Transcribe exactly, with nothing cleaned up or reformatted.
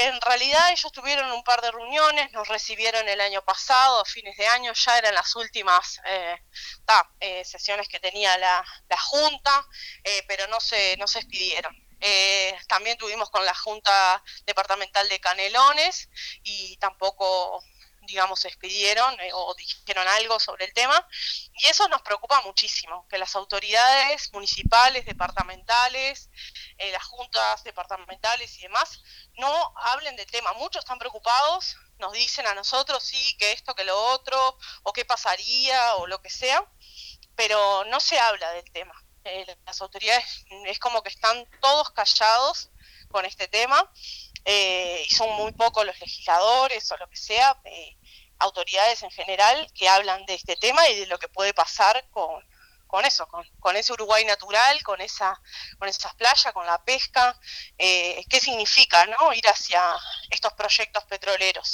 en realidad ellos tuvieron un par de reuniones, nos recibieron el año pasado, a fines de año, ya eran las últimas eh, ta, eh, sesiones que tenía la, la Junta, eh, pero no se, no se expidieron. Eh, también tuvimos con la Junta Departamental de Canelones y tampoco, digamos, se expidieron eh, o dijeron algo sobre el tema, y eso nos preocupa muchísimo, que las autoridades municipales, departamentales, eh, las juntas departamentales y demás, no hablen del tema. Muchos están preocupados, nos dicen a nosotros, sí, que esto, que lo otro, o qué pasaría, o lo que sea, pero no se habla del tema. Eh, las autoridades es como que están todos callados con este tema, eh, y son muy pocos los legisladores o lo que sea, eh, autoridades en general, que hablan de este tema y de lo que puede pasar con, con eso, con, con ese Uruguay natural, con esa, con esas playas, con la pesca, eh, qué significa, ¿no?, ir hacia estos proyectos petroleros.